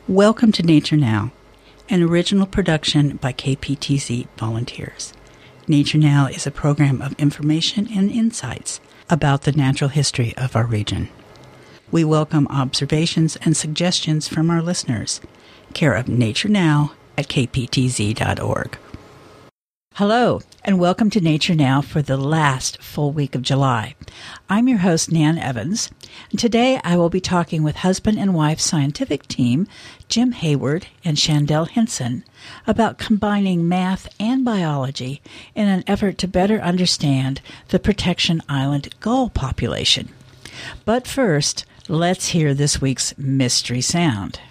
Welcome to Nature Now, an original production by KPTZ volunteers. Nature Now is a program of information and insights about the natural history of our region. We welcome observations and suggestions from our listeners. Care of Nature Now at kptz.org. Hello, and welcome to Nature Now for the last full week of July. I'm your host, Nan Evans, and today I will be talking with husband and wife scientific team Jim Hayward and Shandell Hinson about combining math and biology in an effort to better understand the Protection Island gull population. But first, let's hear this week's mystery sound.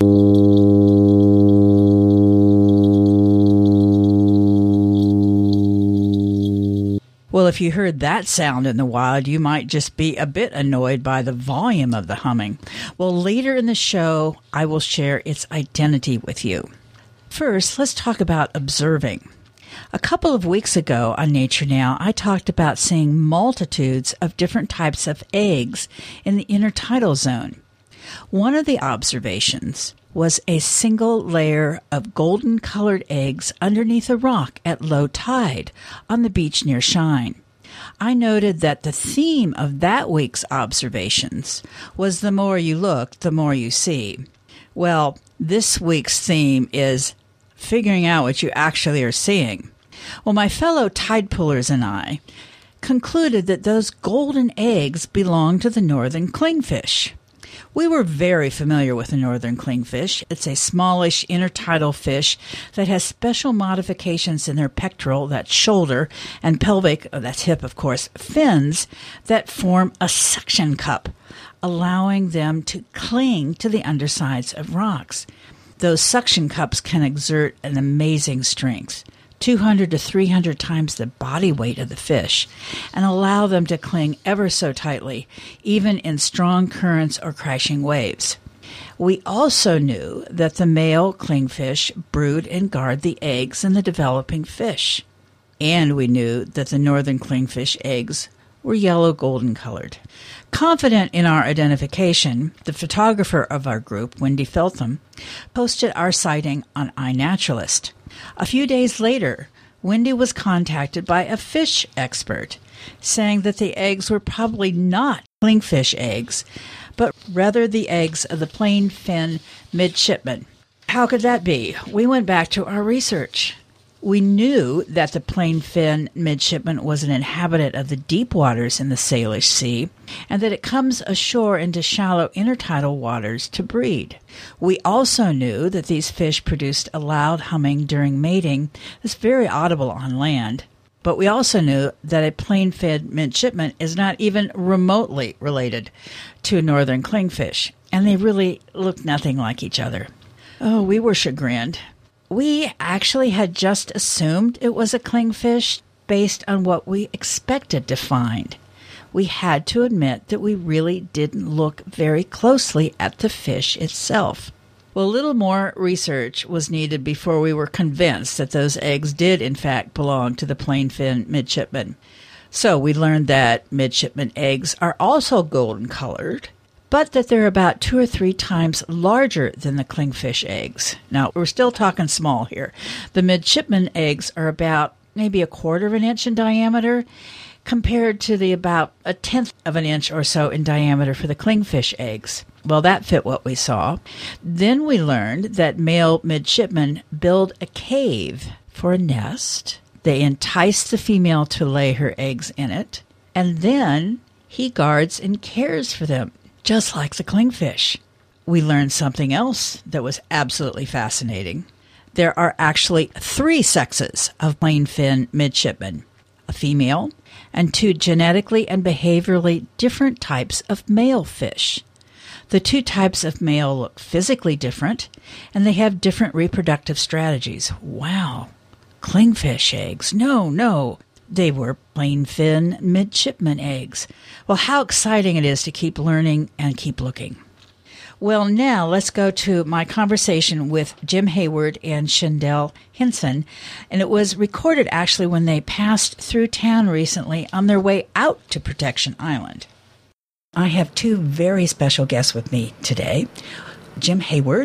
Well, if you heard that sound in the wild, you might just be a bit annoyed by the volume of the humming. Well, later in the show, I will share its identity with you. First, let's talk about observing. A couple of weeks ago on Nature Now, I talked about seeing multitudes of different types of eggs in the intertidal zone. One of the observations was a single layer of golden-colored eggs underneath a rock at low tide on the beach near Shine. I noted that the theme of that week's observations was the more you look, the more you see. Well, this week's theme is figuring out what you actually are seeing. Well, my fellow tide pullers and I concluded that those golden eggs belong to the northern clingfish. We were very familiar with the northern clingfish. It's a smallish intertidal fish that has special modifications in their pectoral, that's shoulder, and pelvic, that's hip, of course, fins that form a suction cup, allowing them to cling to the undersides of rocks. Those suction cups can exert an amazing strength, 200 to 300 times the body weight of the fish, and allow them to cling ever so tightly, even in strong currents or crashing waves. We also knew that the male clingfish brood and guard the eggs in the developing fish. And we knew that the northern clingfish eggs were yellow-golden colored. Confident in our identification, the photographer of our group, Wendy Feltham, posted our sighting on iNaturalist. A few days later, Wendy was contacted by a fish expert, saying that the eggs were probably not clingfish eggs, but rather the eggs of the plain fin midshipman. How could that be? We went back to our research. We knew that the plain fin midshipman was an inhabitant of the deep waters in the Salish Sea, and that it comes ashore into shallow intertidal waters to breed. We also knew that these fish produced a loud humming during mating that's very audible on land, but we also knew that a plain fin midshipman is not even remotely related to a northern clingfish, and they really look nothing like each other. Oh, we were chagrined. We actually had just assumed it was a clingfish based on what we expected to find. We had to admit that we really didn't look very closely at the fish itself. Well, a little more research was needed before we were convinced that those eggs did, in fact, belong to the plain fin midshipman. So we learned that midshipman eggs are also golden colored, but that they're about 2 or 3 times larger than the clingfish eggs. Now, we're still talking small here. The midshipman eggs are about maybe 1/4 of an inch in diameter, compared to the about 1/10 of an inch or so in diameter for the clingfish eggs. Well, that fit what we saw. Then we learned that male midshipmen build a cave for a nest. They entice the female to lay her eggs in it, and then he guards and cares for them, just like the clingfish. We learned something else that was absolutely fascinating. There are actually 3 sexes of plain fin midshipmen, a female and 2 genetically and behaviorally different types of male fish. The 2 types of male look physically different, and they have different reproductive strategies. Wow. Clingfish eggs. No. They were plain fin midshipman eggs. Well, how exciting it is to keep learning and keep looking. Well, now let's go to my conversation with Jim Hayward and Shandell Hinson, and it was recorded actually when they passed through town recently on their way out to Protection Island. I have 2 very special guests with me today, Jim Hayward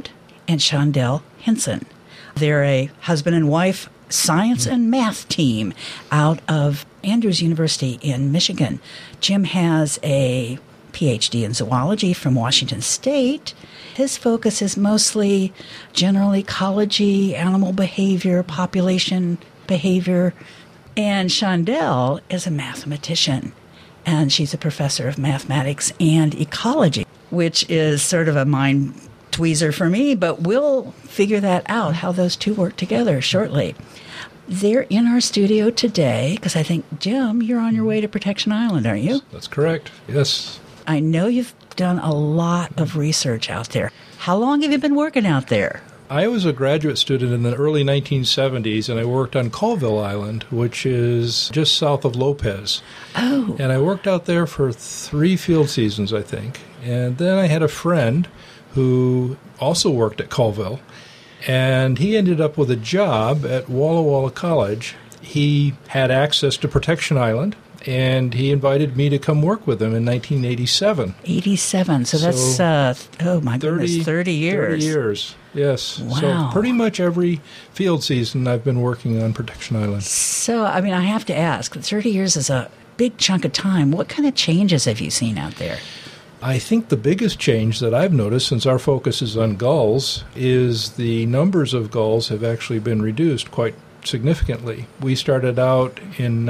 and Shondell Henson. They're a husband and wife science and math team out of Andrews University in Michigan. Jim has a PhD in zoology from Washington State. His focus is mostly general ecology, animal behavior, population behavior. And Shondell is a mathematician, and she's a professor of mathematics and ecology, which is sort of a mind tweezer for me, but we'll figure that out, how those two work together shortly. They're in our studio today because I think, Jim, you're on your way to Protection Island, aren't you? That's correct, yes. I know you've done a lot of research out there. How long have you been working out there? I was a graduate student in the early 1970s, and I worked on Colville Island, which is just south of Lopez. Oh. And I worked out there for 3 field seasons, I think. And then I had a friend who also worked at Colville, and he ended up with a job at Walla Walla College. He had access to Protection Island, and he invited me to come work with him in 1987. 87, so that's, oh my goodness, 30 years. 30 years, yes. Wow. So pretty much every field season I've been working on Protection Island. So, I mean, I have to ask, 30 years is a big chunk of time. What kind of changes have you seen out there? I think the biggest change that I've noticed, since our focus is on gulls, is the numbers of gulls have actually been reduced quite significantly. We started out in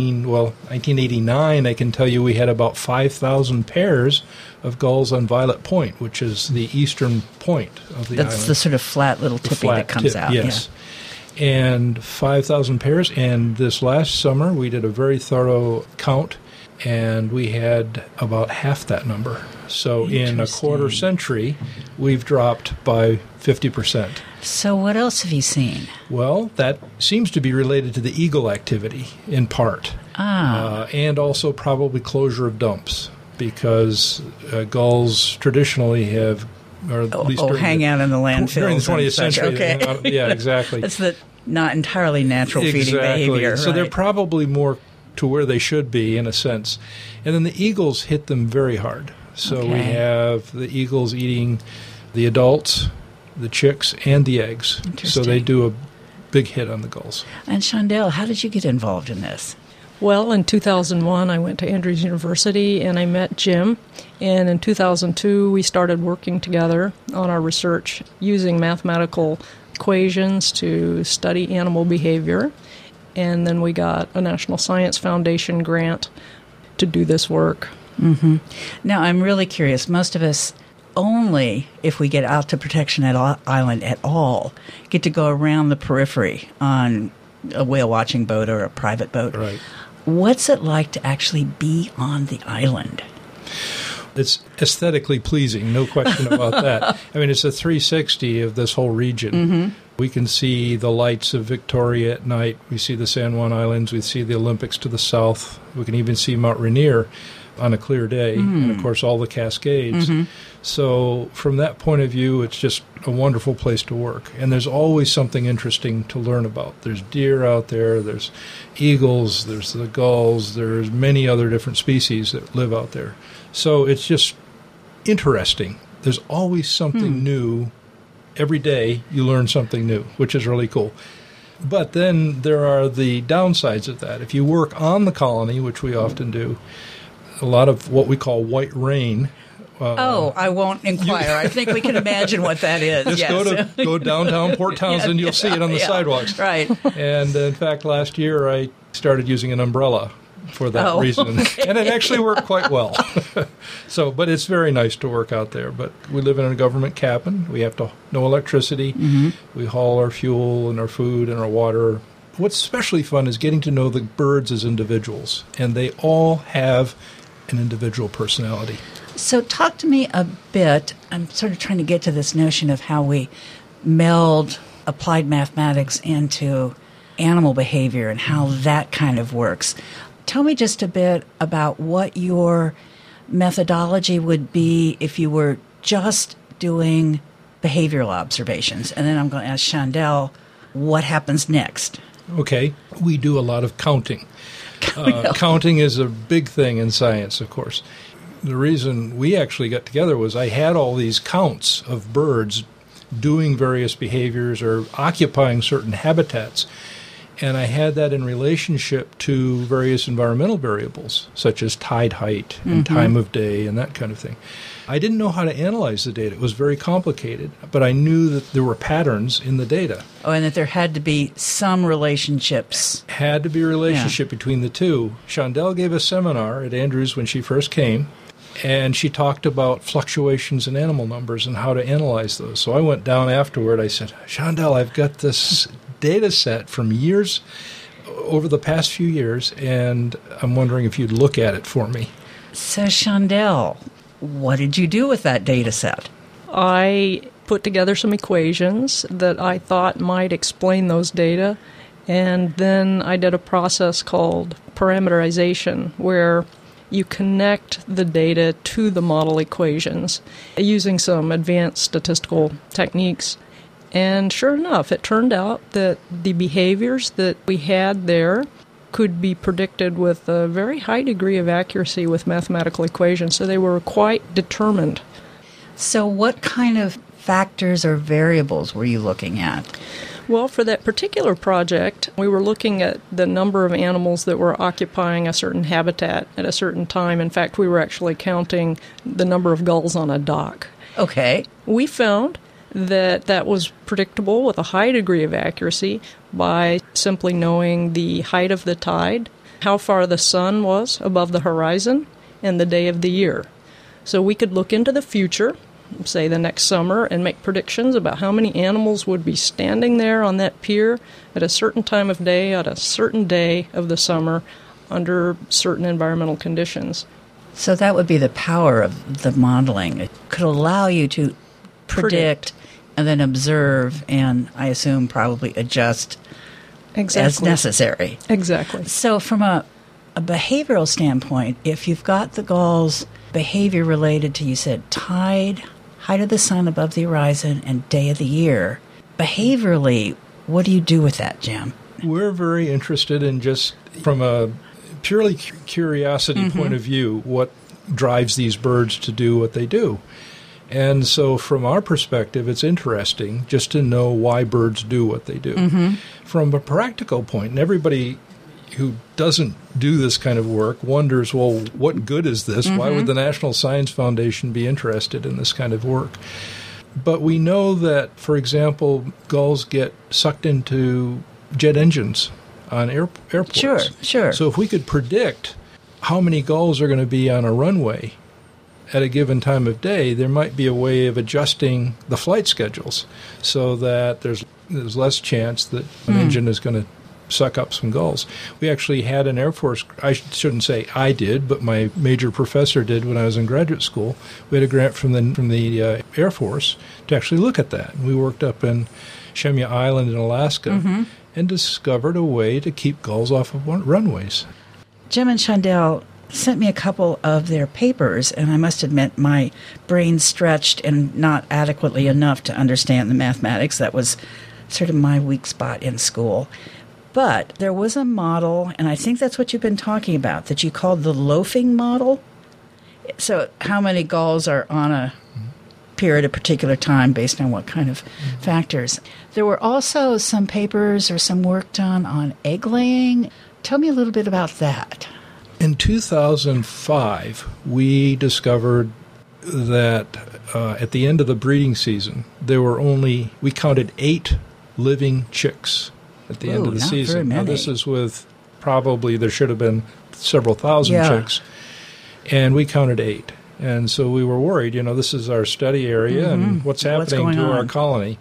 1989. I can tell you we had about 5,000 pairs of gulls on Violet Point, which is the eastern point of the island. That's the sort of flat little tippy that comes out. Yes. Yeah. And 5,000 pairs. And this last summer, we did a very thorough count, and we had about half that number. So in a quarter century, we've dropped by 50%. So what else have you seen? Well, that seems to be related to the eagle activity in part. And also probably closure of dumps, because gulls traditionally have, or at least hang out in the landfills during the 20th century. Okay. Yeah, exactly. That's the not entirely natural feeding behavior. So right? they're probably more to where they should be in a sense. And then the eagles hit them very hard. So we have the eagles eating the adults, the chicks, and the eggs. So they do a big hit on the gulls. And Shondell, how did you get involved in this? Well, in 2001, I went to Andrews University and I met Jim. And in 2002, we started working together on our research using mathematical equations to study animal behavior. And then we got a National Science Foundation grant to do this work. Mm-hmm. Now, I'm really curious. Most of us, only if we get out to Protection Island at all, get to go around the periphery on a whale-watching boat or a private boat. Right. What's it like to actually be on the island? It's aesthetically pleasing, no question about that. I mean, it's a 360 of this whole region. Mm-hmm. We can see the lights of Victoria at night. We see the San Juan Islands. We see the Olympics to the south. We can even see Mount Rainier on a clear day, and, of course, all the Cascades. Mm-hmm. So from that point of view, it's just a wonderful place to work. And there's always something interesting to learn about. There's deer out there. There's eagles. There's the gulls. There's many other different species that live out there. So it's just interesting. There's always something new. Every day you learn something new, which is really cool. But then there are the downsides of that. If you work on the colony, which we often do, a lot of what we call white rain. I won't inquire. I think we can imagine what that is. Just go downtown Port Townsend, you'll see it on the sidewalks. Right. And in fact, last year I started using an umbrella for that reason. Okay. And it actually worked quite well. But it's very nice to work out there. But we live in a government cabin. We have no electricity. Mm-hmm. We haul our fuel and our food and our water. What's especially fun is getting to know the birds as individuals. And they all have an individual personality. So talk to me a bit. I'm sort of trying to get to this notion of how we meld applied mathematics into animal behavior and how that kind of works. Tell me just a bit about what your methodology would be if you were just doing behavioral observations. And then I'm going to ask Shondell what happens next. Okay. We do a lot of counting. Counting is a big thing in science, of course. The reason we actually got together was I had all these counts of birds doing various behaviors or occupying certain habitats. And I had that in relationship to various environmental variables, such as tide height and time of day and that kind of thing. I didn't know how to analyze the data. It was very complicated, but I knew that there were patterns in the data. Oh, and that there had to be some relationships. Had to be a relationship between the two. Shondell gave a seminar at Andrews when she first came, and she talked about fluctuations in animal numbers and how to analyze those. So I went down afterward. I said, Shondell, I've got this data set from years, over the past few years, and I'm wondering if you'd look at it for me. So, Shondell, what did you do with that data set? I put together some equations that I thought might explain those data, and then I did a process called parameterization, where you connect the data to the model equations using some advanced statistical techniques. And sure enough, it turned out that the behaviors that we had there could be predicted with a very high degree of accuracy with mathematical equations, so they were quite determined. So what kind of factors or variables were you looking at? Well, for that particular project, we were looking at the number of animals that were occupying a certain habitat at a certain time. In fact, we were actually counting the number of gulls on a dock. Okay. We found that was predictable with a high degree of accuracy by simply knowing the height of the tide, how far the sun was above the horizon, and the day of the year. So we could look into the future, say the next summer, and make predictions about how many animals would be standing there on that pier at a certain time of day, at a certain day of the summer, under certain environmental conditions. So that would be the power of the modeling. It could allow you to predict and then observe, and I assume probably adjust as necessary. Exactly. So from a behavioral standpoint, if you've got the gulls' behavior related to, you said, tide, height of the sun above the horizon, and day of the year, behaviorally, what do you do with that, Jim? We're very interested in, just from a purely curiosity point of view, what drives these birds to do what they do. And so from our perspective, it's interesting just to know why birds do what they do. From a practical point, and everybody who doesn't do this kind of work wonders, well, what good is this? Why would the National Science Foundation be interested in this kind of work? But we know that, for example, gulls get sucked into jet engines on airports. Sure. So if we could predict how many gulls are going to be on a runway at a given time of day, there might be a way of adjusting the flight schedules so that there's less chance that an engine is going to suck up some gulls. We actually had an Air Force, I shouldn't say I did, but my major professor did when I was in graduate school. We had a grant from the Air Force to actually look at that. And we worked up in Shemya Island in Alaska and discovered a way to keep gulls off of runways. Jim and Shondell sent me a couple of their papers, and I must admit my brain stretched and not adequately enough to understand the mathematics. That was sort of my weak spot in school. But there was a model, and I think that's what you've been talking about, that you called the loafing model. So how many gulls are on a pier at a particular time based on what kind of factors. There were also some papers or some work done on egg laying. Tell me a little bit about that. In 2005, we discovered that at the end of the breeding season, we counted 8 living chicks at the end of the season. Very many. Now, this is with probably, there should have been several thousand chicks, and we counted 8. And so we were worried, this is our study area, and what's happening to our colony.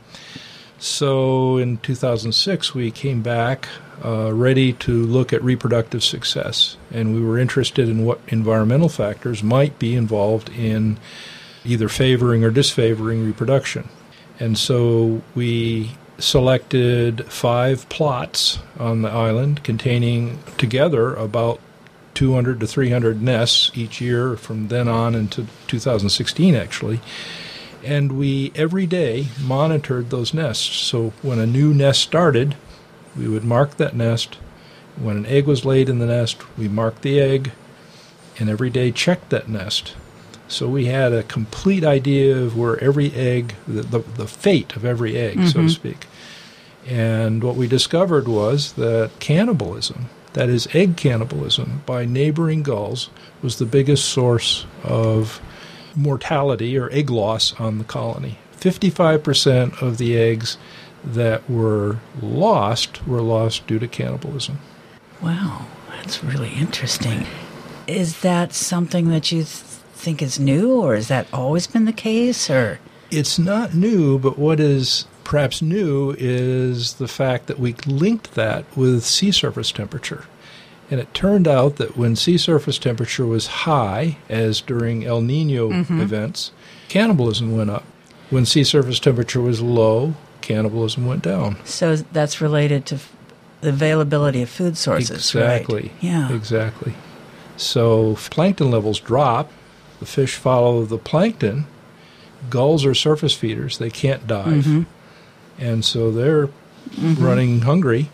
So in 2006, we came back ready to look at reproductive success, and we were interested in what environmental factors might be involved in either favoring or disfavoring reproduction. And so we selected 5 plots on the island containing together about 200 to 300 nests each year from then on into 2016, actually. And we, every day, monitored those nests. So when a new nest started, we would mark that nest. When an egg was laid in the nest, we marked the egg, and every day checked that nest So we had a complete idea of where every egg, the fate of every egg, so to speak. And what we discovered was that cannibalism, that is egg cannibalism by neighboring gulls, was the biggest source of mortality or egg loss on the colony. 55% of the eggs that were lost due to cannibalism. Wow, that's really interesting. Is that something that you think is new, or has that always been the case? Or it's not new, but what is perhaps new is the fact that we linked that with sea surface temperature. And it turned out that when sea surface temperature was high, as during El Nino events, cannibalism went up. When sea surface temperature was low, cannibalism went down. So that's related to the availability of food sources, exactly. Right? Yeah. Exactly. So if plankton levels drop, the fish follow the plankton. Gulls are surface feeders. They can't dive. And so they're running hungry.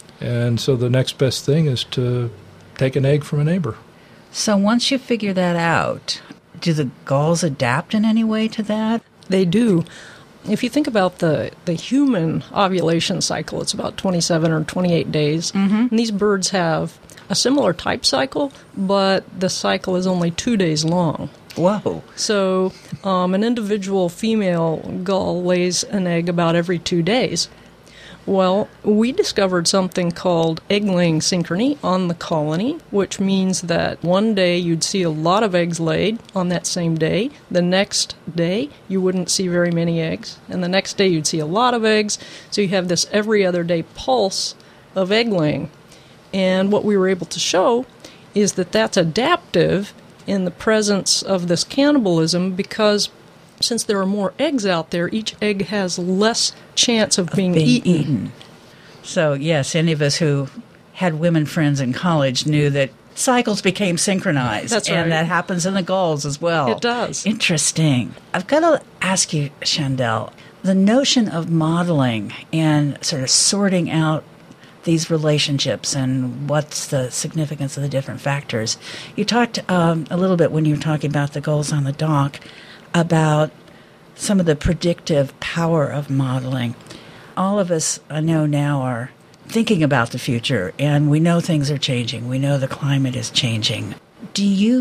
And so the next best thing is to take an egg from a neighbor. So once you figure that out, do the gulls adapt in any way to that? They do. If you think about the human ovulation cycle, it's about 27 or 28 days. And these birds have a similar type cycle, but the cycle is only 2 days long. Whoa. So an individual female gull lays an egg about every 2 days. Well, we discovered something called egg-laying synchrony on the colony, which means that one day you'd see a lot of eggs laid on that same day. The next day, you wouldn't see very many eggs. And the next day, you'd see a lot of eggs. So you have this every other day pulse of egg-laying. And what we were able to show is that that's adaptive in the presence of this cannibalism, because since there are more eggs out there, each egg has less chance of being eaten. So, yes, any of us who had women friends in college knew that cycles became synchronized. That's right. And that happens in the gulls as well. It does. Interesting. I've got to ask you, Shandell, the notion of modeling and sort of sorting out these relationships and what's the significance of the different factors. You talked a little bit when you were talking about the gulls on the dock about some of the predictive power of modeling. All of us, I know now, are thinking about the future, and we know things are changing. We know the climate is changing. Do you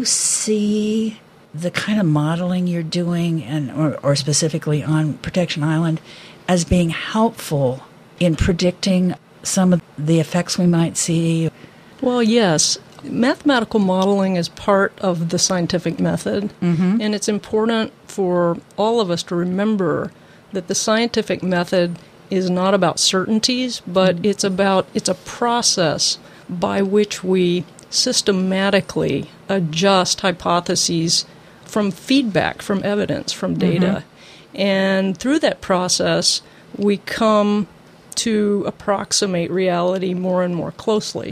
see the kind of modeling you're doing, or specifically on Protection Island, as being helpful in predicting some of the effects we might see? Well, yes. Mathematical modeling is part of the scientific method, and it's important for all of us to remember that the scientific method is not about certainties, but it's a process by which we systematically adjust hypotheses from feedback, from evidence, from data. And through that process, we come to approximate reality more and more closely.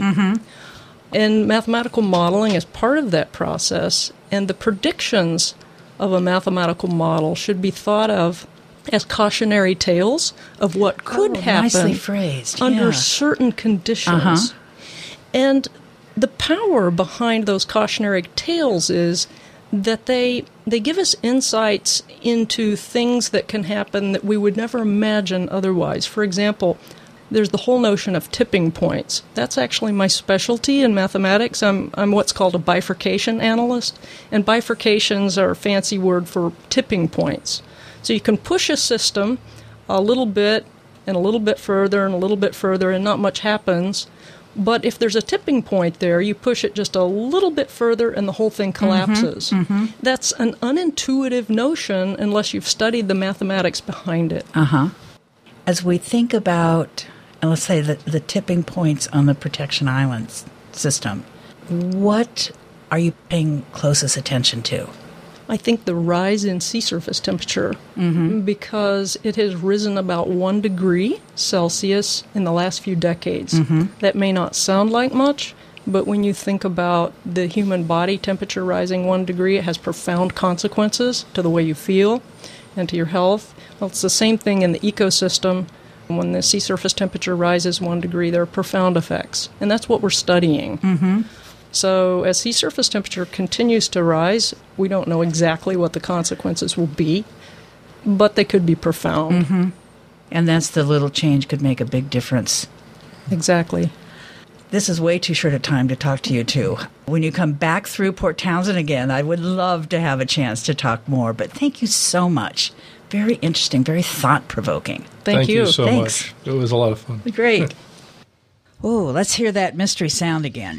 And mathematical modeling is part of that process, and the predictions of a mathematical model should be thought of as cautionary tales of what could happen nicely phrased. under certain conditions. And the power behind those cautionary tales is that they give us insights into things that can happen that we would never imagine otherwise. For example, there's the whole notion of tipping points. That's actually my specialty in mathematics. I'm what's called a bifurcation analyst, and bifurcations are a fancy word for tipping points. So you can push a system a little bit and a little bit further and a little bit further, and not much happens. But if there's a tipping point there, you push it just a little bit further and the whole thing collapses. That's an unintuitive notion unless you've studied the mathematics behind it. As we think about, let's say, the tipping points on the Protection Islands system, what are you paying closest attention to? I think the rise in sea surface temperature, because it has risen about 1 degree Celsius in the last few decades. That may not sound like much, but when you think about the human body temperature rising 1 degree, it has profound consequences to the way you feel and to your health. Well, it's the same thing in the ecosystem. When the sea surface temperature rises 1 degree, there are profound effects, and that's what we're studying. So as sea surface temperature continues to rise, we don't know exactly what the consequences will be, but they could be profound. Mm-hmm. And that's the little change could make a big difference. Exactly. This is way too short a time to talk to you two. When you come back through Port Townsend again, I would love to have a chance to talk more. But thank you so much. Very interesting, very thought-provoking. Thank you so Thanks. much. It was a lot of fun. Great. Oh, let's hear that mystery sound again.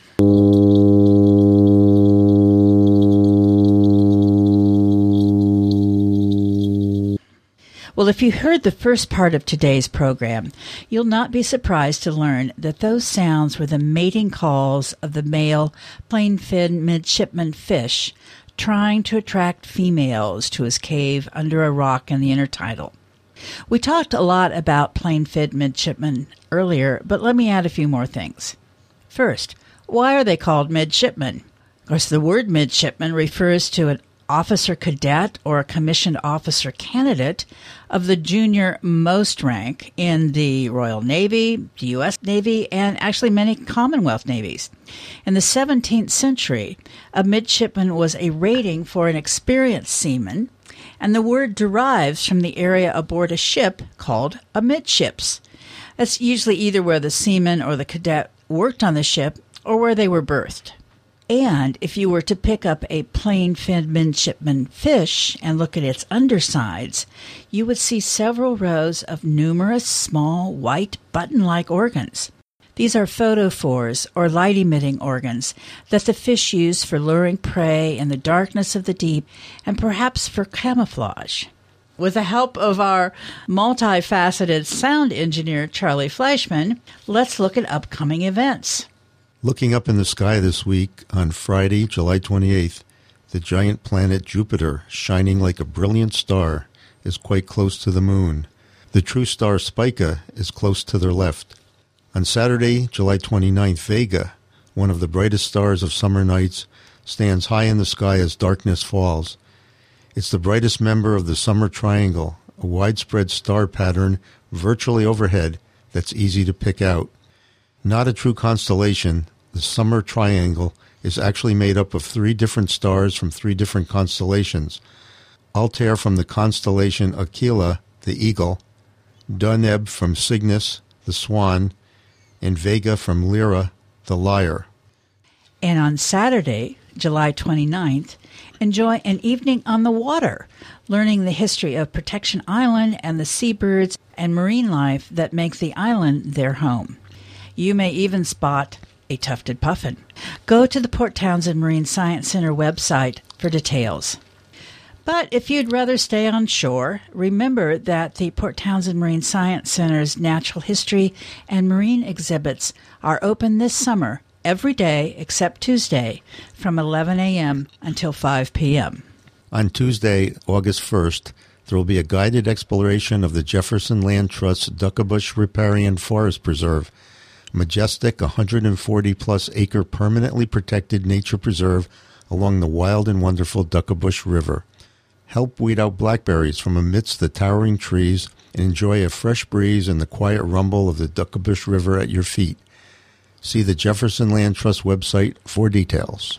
Well, if you heard the first part of today's program, you'll not be surprised to learn that those sounds were the mating calls of the male plain-fin midshipman fish trying to attract females to his cave under a rock in the intertidal. We talked a lot about plain-fin midshipmen earlier, but let me add a few more things. First, why are they called midshipmen? Of course, the word midshipman refers to an officer cadet or a commissioned officer candidate of the junior most rank in the Royal Navy, the U.S. Navy, and actually many Commonwealth navies. In the 17th century, a midshipman was a rating for an experienced seaman, and the word derives from the area aboard a ship called amidships. That's usually either where the seaman or the cadet worked on the ship or where they were berthed. And if you were to pick up a plain-finned midshipman fish and look at its undersides, you would see several rows of numerous small white button-like organs. These are photophores, or light-emitting organs, that the fish use for luring prey in the darkness of the deep and perhaps for camouflage. With the help of our multifaceted sound engineer, Charlie Fleischman, let's look at upcoming events. Looking up in the sky this week, on Friday, July 28th, the giant planet Jupiter, shining like a brilliant star, is quite close to the moon. The true star Spica is close to their left. On Saturday, July 29th, Vega, one of the brightest stars of summer nights, stands high in the sky as darkness falls. It's the brightest member of the Summer Triangle, a widespread star pattern virtually overhead that's easy to pick out. Not a true constellation, the Summer Triangle is actually made up of 3 different stars from 3 different constellations. Altair from the constellation Aquila, the Eagle, Deneb from Cygnus, the Swan, and Vega from Lyra, the Lyre. And on Saturday, July 29th, enjoy an evening on the water, learning the history of Protection Island and the seabirds and marine life that make the island their home. You may even spot a tufted puffin. Go to the Port Townsend Marine Science Center website for details. But if you'd rather stay on shore, remember that the Port Townsend Marine Science Center's natural history and marine exhibits are open this summer every day except Tuesday from 11 a.m. until 5 p.m. On Tuesday, August 1st, there will be a guided exploration of the Jefferson Land Trust's Duckabush Riparian Forest Preserve, majestic 140-plus acre permanently protected nature preserve along the wild and wonderful Duckabush River. Help weed out blackberries from amidst the towering trees and enjoy a fresh breeze and the quiet rumble of the Duckabush River at your feet. See the Jefferson Land Trust website for details.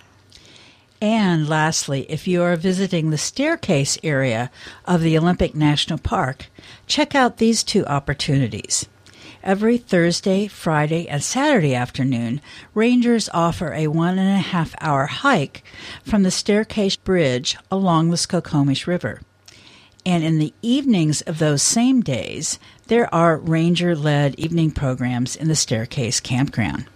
And lastly, if you are visiting the staircase area of the Olympic National Park, check out these 2 opportunities. Every Thursday, Friday, and Saturday afternoon, rangers offer a 1.5-hour hike from the Staircase Bridge along the Skokomish River. And in the evenings of those same days, there are ranger-led evening programs in the Staircase Campground.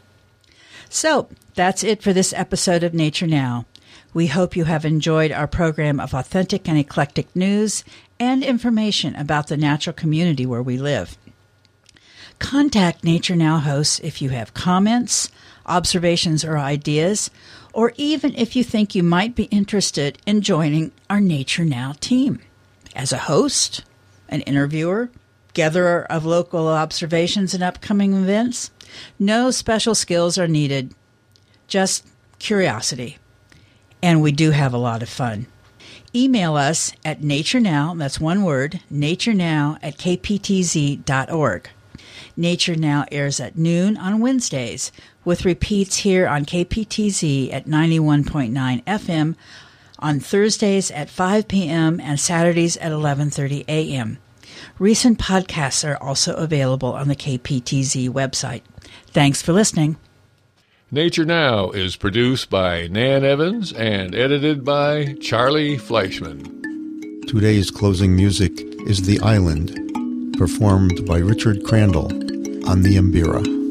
So, that's it for this episode of Nature Now. We hope you have enjoyed our program of authentic and eclectic news and information about the natural community where we live. Contact Nature Now hosts if you have comments, observations, or ideas, or even if you think you might be interested in joining our Nature Now team. As a host, an interviewer, gatherer of local observations and upcoming events, no special skills are needed, just curiosity. And we do have a lot of fun. Email us at naturenow, that's one word, naturenow@kptz.org. Nature Now airs at noon on Wednesdays, with repeats here on KPTZ at 91.9 FM on Thursdays at 5 p.m. and Saturdays at 11:30 a.m. Recent podcasts are also available on the KPTZ website. Thanks for listening. Nature Now is produced by Nan Evans and edited by Charlie Fleischman. Today's closing music is The Island, performed by Richard Crandall on the Mbira.